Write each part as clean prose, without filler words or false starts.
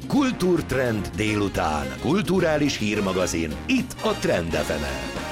Kultúrtrend délután. Kulturális hírmagazin itt a Trend FM-en.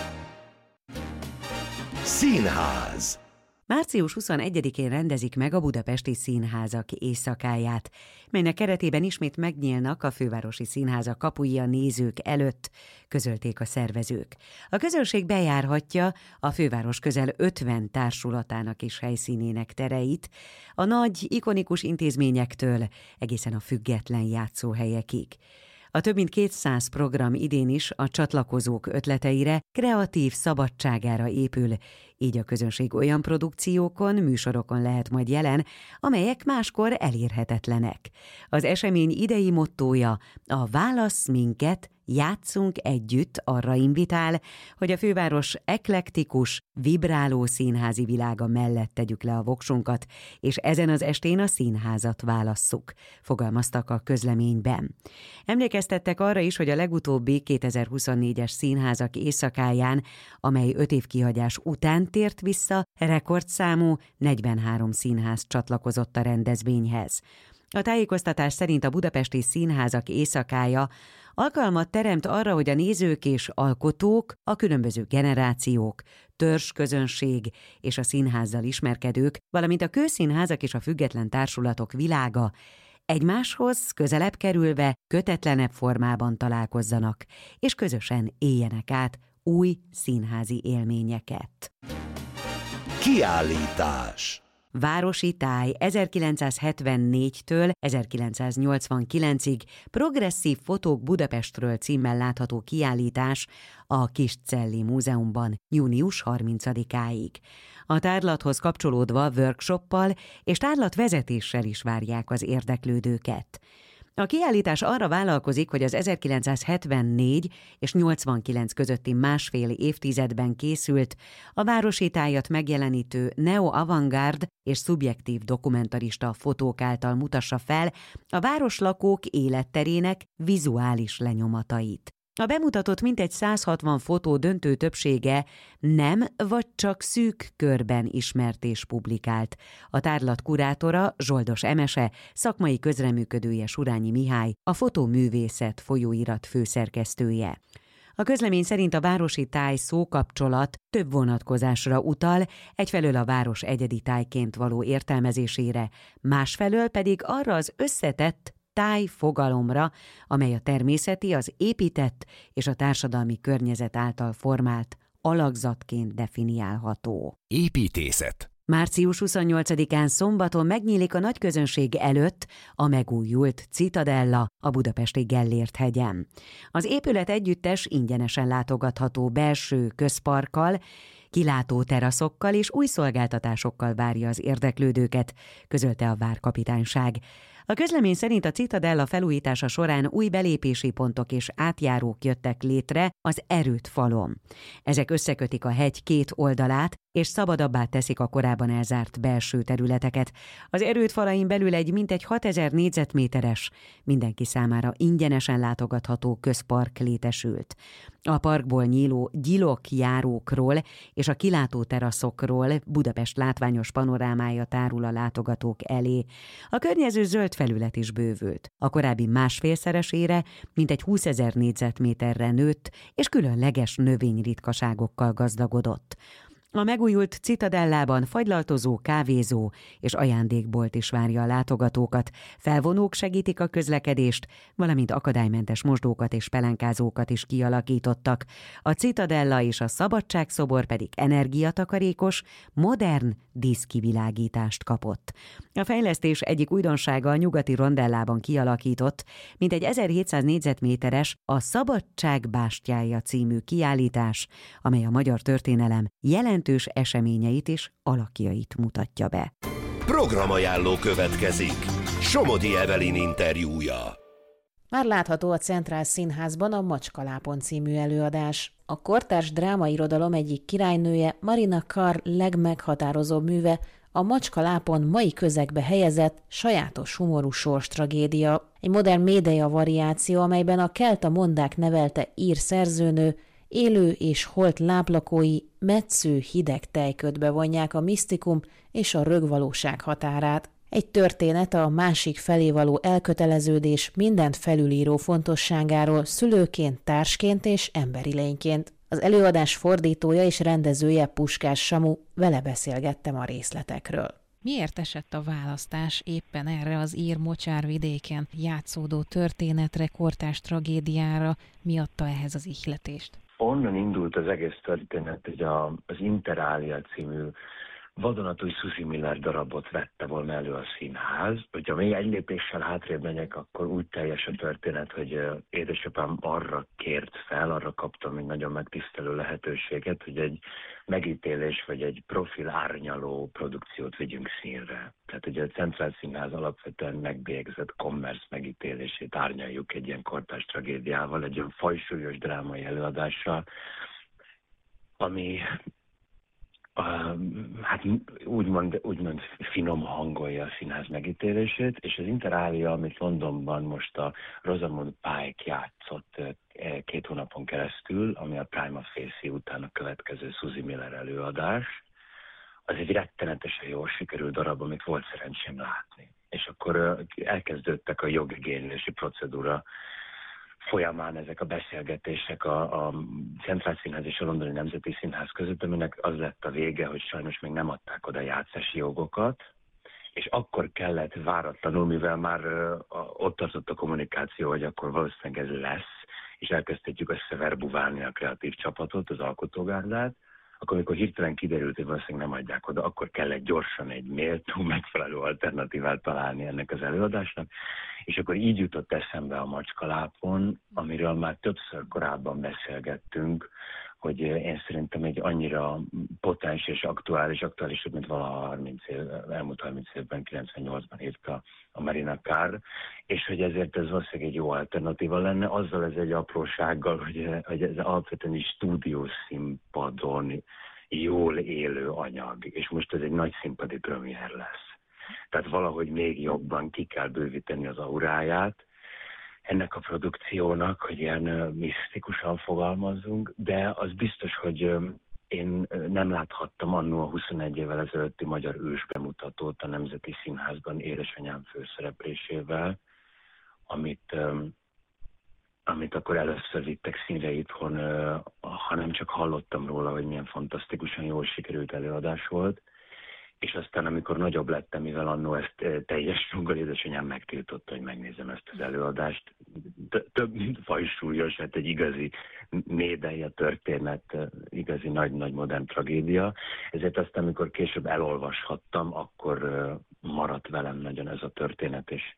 Színház. Március 21-én rendezik meg a budapesti színházak éjszakáját, melynek keretében ismét megnyílnak a fővárosi színházak kapui a nézők előtt, közölték a szervezők. A közönség bejárhatja a főváros közel 50 társulatának és helyszínének tereit, a nagy, ikonikus intézményektől egészen a független játszóhelyekig. A több mint 200 program idén is a csatlakozók ötleteire, kreatív szabadságára épül, így a közönség olyan produkciókon, műsorokon lehet majd jelen, amelyek máskor elérhetetlenek. Az esemény idei mottója a Válasz minket, játszunk együtt arra invitál, hogy a főváros eklektikus, vibráló színházi világa mellett tegyük le a voksunkat, és ezen az estén a színházat válasszuk, fogalmaztak a közleményben. Emlékeztettek arra is, hogy a legutóbbi 2024-es színházak éjszakáján, amely 5 év kihagyás után tért vissza, rekordszámú 43 színház csatlakozott a rendezvényhez. A tájékoztatás szerint a budapesti színházak éjszakája alkalmat teremt arra, hogy a nézők és alkotók, a különböző generációk, törzsközönség és a színházzal ismerkedők, valamint a kőszínházak és a független társulatok világa egymáshoz közelebb kerülve kötetlenebb formában találkozzanak, és közösen éljenek át új színházi élményeket. Kiállítás. Városi táj 1974-től 1989-ig progresszív fotók Budapestről címmel látható kiállítás a Kiscelli Múzeumban június 30-áig. A tárlathoz kapcsolódva workshoppal és tárlatvezetéssel is várják az érdeklődőket. A kiállítás arra vállalkozik, hogy az 1974 és 89 közötti másfél évtizedben készült, a városi tájat megjelenítő neo-avantgárd és szubjektív dokumentarista fotók által mutassa fel a városlakók életterének vizuális lenyomatait. A bemutatott mintegy 160 fotó döntő többsége nem vagy csak szűk körben ismert és publikált. A tárlat kurátora, Zsoldos Emese, szakmai közreműködője Surányi Mihály, a Fotóművészet folyóirat főszerkesztője. A közlemény szerint a városi táj szókapcsolat több vonatkozásra utal, egyfelől a város egyedi tájként való értelmezésére, másfelől pedig arra az összetett táj fogalomra, amely a természeti, az épített és a társadalmi környezet által formált alakzatként definiálható. Építészet. Március 28-án szombaton megnyílik a nagyközönség előtt a megújult Citadella a budapesti Gellért-hegyen. Az épület együttes ingyenesen látogatható belső közparkkal, kilátó teraszokkal és új szolgáltatásokkal várja az érdeklődőket, közölte a várkapitányság. A közlemény szerint a Citadella felújítása során új belépési pontok és átjárók jöttek létre az Erőd falon. Ezek összekötik a hegy két oldalát, és szabadabbá teszik a korábban elzárt belső területeket. Az Erőd falain belül egy mintegy 6000 négyzetméteres, mindenki számára ingyenesen látogatható közpark létesült. A parkból nyíló gyilokjárókról és a kilátó teraszokról Budapest látványos panorámája tárul a látogatók elé. A környező zöld felület is bővült. A korábbi másfélszeresére mintegy 20 000 négyzetméterre nőtt, és különleges növényritkaságokkal gazdagodott. A megújult Citadellában fagylaltozó, kávézó és ajándékbolt is várja a látogatókat, felvonók segítik a közlekedést, valamint akadálymentes mosdókat és pelenkázókat is kialakítottak. A Citadella és a Szabadságszobor pedig energiatakarékos, modern díszkivilágítást kapott. A fejlesztés egyik újdonsága a nyugati rondellában kialakított, mintegy 1700 négyzetméteres a Szabadság bástyája című kiállítás, amely a magyar történelem jelentős eseményeit és alakjait mutatja be. Programajánló következik. Somodi Evelyn interjúja. Már látható a Centrál Színházban a Macskalápon című előadás. A kortárs drámairodalom egyik királynője, Marina Carr legmeghatározóbb műve, a Macskalápon mai közegbe helyezett, sajátos humorú sorstragédia. Egy modern médeia variáció, amelyben a kelta mondák nevelte ír szerzőnő, élő és holt láplakói metsző hideg tejködbe vonják a misztikum és a rögvalóság határát. Egy történet a másik felé való elköteleződés mindent felülíró fontosságáról szülőként, társként és emberi lényként. Az előadás fordítója és rendezője Puskás Samu, vele beszélgettem a részletekről. Miért esett a választás éppen erre az ír mocsárvidéken játszódó történetre, kortárs tragédiára, mi adta ehhez az ihletést? Onnan indult az egész történet, hogy az Interália című vadonatúj Susie Miller darabot vette volna elő a színház. Hogyha még egy lépéssel hátrébb megyek, akkor úgy teljes a történet, hogy édesapám arra kért fel, arra kaptam egy nagyon megtisztelő lehetőséget, hogy egy megítélés vagy egy profil árnyaló produkciót vigyünk színre. Tehát ugye a Centrál Színház alapvetően megbélyegzett commerce megítélését árnyaljuk egy ilyen kortárs tragédiával, egy olyan fajsúlyos drámai előadással, ami hát úgymond finom hangolja a színház megítélését, és az Interália, amit Londonban most a Rosamund Pike játszott 2 hónapon keresztül, ami a Prima Facie után a következő Susie Miller előadás, az egy rettenetesen jól sikerült darab, amit volt szerencsém látni. És akkor elkezdődtek a jogigénylési procedúra folyamán ezek a beszélgetések a Centrál Színház és a Londoni Nemzeti Színház között, aminek az lett a vége, hogy sajnos még nem adták oda játszási jogokat, és akkor kellett váratlanul, mivel már ott tartott a kommunikáció, hogy akkor valószínűleg ez lesz, és elkezdhetjük összeverbuválni a kreatív csapatot, az alkotógárdát, akkor amikor hirtelen kiderült, hogy valószínűleg nem adják oda, akkor kellett gyorsan egy méltó, megfelelő alternatívát találni ennek az előadásnak, és akkor így jutott eszembe a Macskalápon, amiről már többször korábban beszélgettünk, hogy én szerintem egy annyira potens és aktuálisabb, mint valaha elmúlt 30 évben, 98-ban írta a Marina Carr, és hogy ezért ez valószínűleg egy jó alternatíva lenne, azzal ez egy aprósággal, hogy ez alapvetően is stúdiószínpadon jól élő anyag, és most ez egy nagy színpadi premier lesz. Tehát valahogy még jobban ki kell bővíteni az auráját ennek a produkciónak, hogy ilyen misztikusan fogalmazzunk, de az biztos, hogy én nem láthattam annó a 21 évvel ezelőtti magyar ős bemutatót a Nemzeti Színházban édesanyám főszereplésével, amit akkor először vittek színre itthon, hanem csak hallottam róla, hogy milyen fantasztikusan jól sikerült előadás volt. És aztán, amikor nagyobb lettem, mivel annó ezt teljes joggal édesanyám megtiltotta, hogy megnézem ezt az előadást. Több mint fajsúlyos, hát egy igazi médelje történet, igazi nagy modern tragédia. Ezért aztán, amikor később elolvashattam, akkor maradt velem nagyon ez a történet, és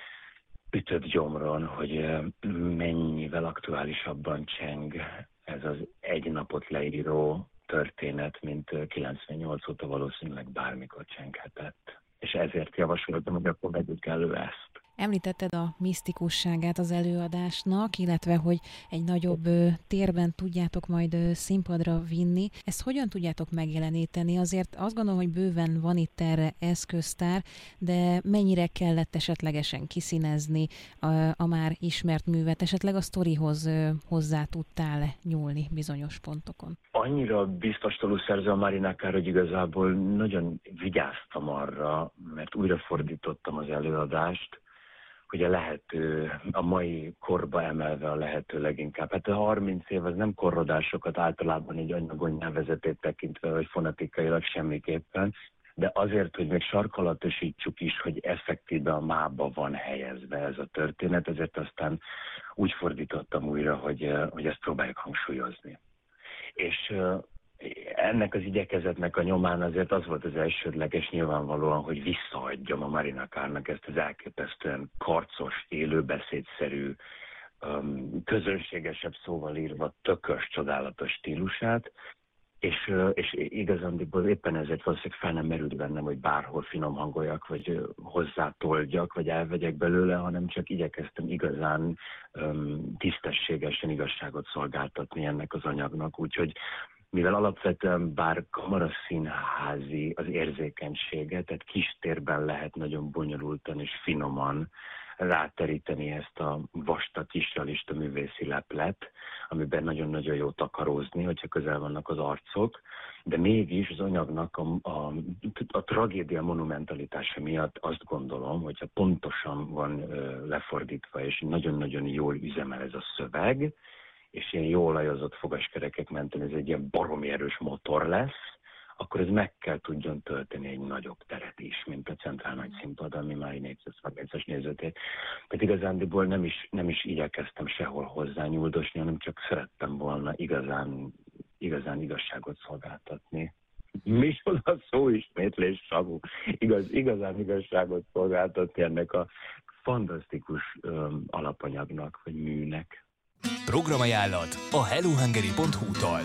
ütött gyomron, hogy mennyivel aktuálisabban cseng ez az egy napot leíró történet, mint 98 óta valószínűleg bármikor csenghetett. És ezért javasoltam, hogy akkor vegyük elő ezt. Említetted a misztikusságát az előadásnak, illetve hogy egy nagyobb térben tudjátok majd színpadra vinni. Ezt hogyan tudjátok megjeleníteni? Azért azt gondolom, hogy bőven van itt erre eszköztár, de mennyire kellett esetlegesen kiszínezni a már ismert művet? Esetleg a sztorihoz hozzá tudtál nyúlni bizonyos pontokon? Annyira biztostolú szerző a Marina Carr, hogy igazából nagyon vigyáztam arra, mert újrafordítottam az előadást, hogy a mai korba emelve a lehető leginkább. Hát a 30 év az nem korrodásokat általában egy anyagon nyelvezetét tekintve, vagy fonetikailag semmiképpen, de azért, hogy még sarkalatosítsuk is, hogy effektíve a mába van helyezve ez a történet, ezért aztán úgy fordítottam újra, hogy ezt próbáljuk hangsúlyozni. És ennek az igyekezetnek a nyomán azért az volt az elsődleges nyilvánvalóan, hogy visszaadjam a Marina Carrnak ezt az elképesztően karcos, élőbeszédszerű, közönségesebb szóval írva tökös, csodálatos stílusát, és igazándiból éppen ezért valószínűleg fel nem merült bennem, hogy bárhol finom hangoljak, vagy hozzátoldjak, vagy elvegyek belőle, hanem csak igyekeztem igazán tisztességesen igazságot szolgáltatni ennek az anyagnak, úgyhogy mivel alapvetően bár kamaraszínházi az érzékenysége, tehát kis térben lehet nagyon bonyolultan és finoman ráteríteni ezt a vastag kis realista művészi leplet, amiben nagyon-nagyon jó takarózni, hogyha közel vannak az arcok, de mégis az anyagnak a tragédia monumentalitása miatt azt gondolom, hogyha pontosan van lefordítva, és nagyon-nagyon jól üzemel ez a szöveg, és ilyen jól olajozott fogaskerekek mentén ez egy ilyen baromi erős motor lesz, akkor ez meg kell tudjon tölteni egy nagyobb teret is, mint a Centrál Nagy Színpad, ami már egy 430-as nézőtér. Tehát igazándiból nem is igyekeztem sehol hozzányúldosni, hanem csak szerettem volna igazán igazságot szolgáltatni. Micsoda szóismétlés, Samu! Igazán igazságot szolgáltatni ennek a fantasztikus alapanyagnak, vagy műnek. Programajánlat a hellohungary.hu-tól.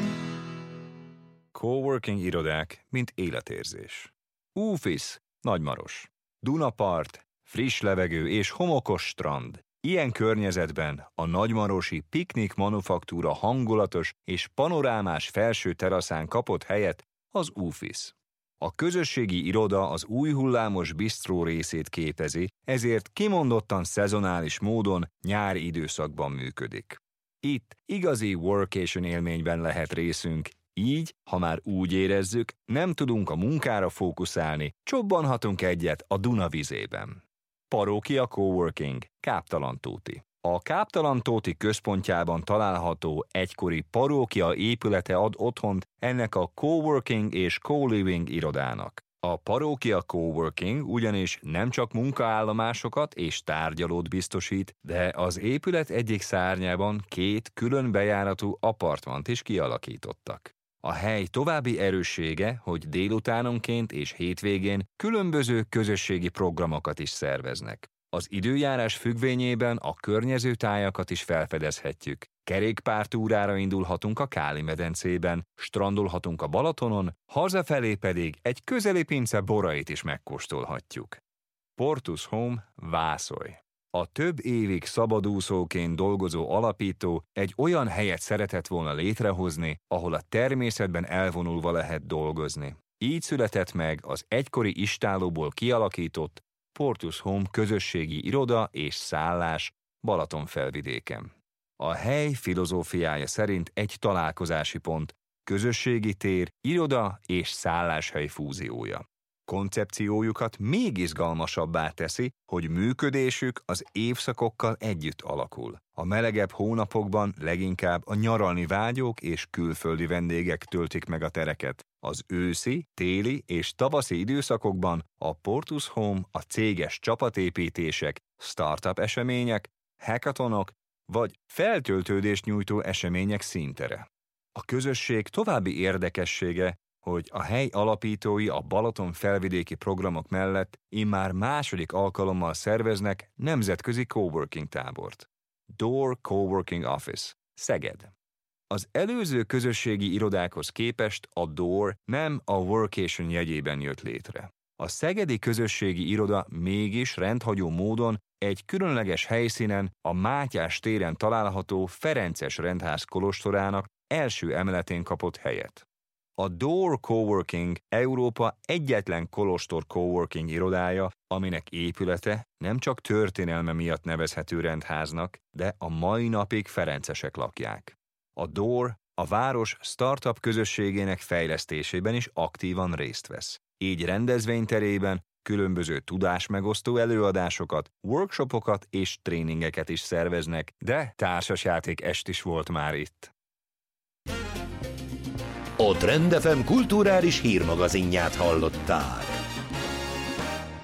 Coworking irodák, mint életérzés. Úfisz, Nagymaros. Dunapart, friss levegő és homokos strand. Ilyen környezetben a nagymarosi Piknik Manufaktúra hangulatos és panorámás felső teraszán kapott helyet az Úfisz. A közösségi iroda az új hullámos bisztró részét képezi, ezért kimondottan szezonális módon nyári időszakban működik. Itt igazi workation élményben lehet részünk, így, ha már úgy érezzük, nem tudunk a munkára fókuszálni, csobbanhatunk egyet a Duna vizében. Parókia Coworking, Káptalantóti. A Káptalantóti központjában található egykori parókia épülete ad otthont ennek a coworking és co-living irodának. A parókia coworking ugyanis nem csak munkaállomásokat és tárgyalót biztosít, de az épület egyik szárnyában 2 külön bejáratú apartmant is kialakítottak. A hely további erőssége, hogy délutánonként és hétvégén különböző közösségi programokat is szerveznek. Az időjárás függvényében a környező tájakat is felfedezhetjük. Kerékpártúrára indulhatunk a Káli-medencében, strandolhatunk a Balatonon, hazafelé pedig egy közeli pince borait is megkóstolhatjuk. Portus Home, Vászolj. A több évig szabadúszóként dolgozó alapító egy olyan helyet szeretett volna létrehozni, ahol a természetben elvonulva lehet dolgozni. Így született meg az egykori istállóból kialakított Portus Home közösségi iroda és szállás Balatonfelvidéken. A hely filozófiája szerint egy találkozási pont, közösségi tér, iroda és szálláshely fúziója. Koncepciójukat még izgalmasabbá teszi, hogy működésük az évszakokkal együtt alakul. A melegebb hónapokban leginkább a nyaralni vágyók és külföldi vendégek töltik meg a tereket. Az őszi, téli és tavaszi időszakokban a Portus Home a céges csapatépítések, startup események, hackathonok vagy feltöltődést nyújtó események színtere. A közösség további érdekessége, hogy a hely alapítói a Balaton felvidéki programok mellett immár második alkalommal szerveznek nemzetközi coworking tábort. Door Coworking Office, Szeged. Az előző közösségi irodákhoz képest a Door nem a workation jegyében jött létre. A szegedi közösségi iroda mégis rendhagyó módon egy különleges helyszínen, a Mátyás téren található Ferences rendház kolostorának első emeletén kapott helyet. A Door Coworking Európa egyetlen kolostor coworking irodája, aminek épülete nem csak történelme miatt nevezhető rendháznak, de a mai napig ferencesek lakják. A Door a város startup közösségének fejlesztésében is aktívan részt vesz. Így rendezvényterében különböző tudásmegosztó előadásokat, workshopokat és tréningeket is szerveznek, de társasjáték est is volt már itt. A Trend FM kulturális hírmagazinját hallották.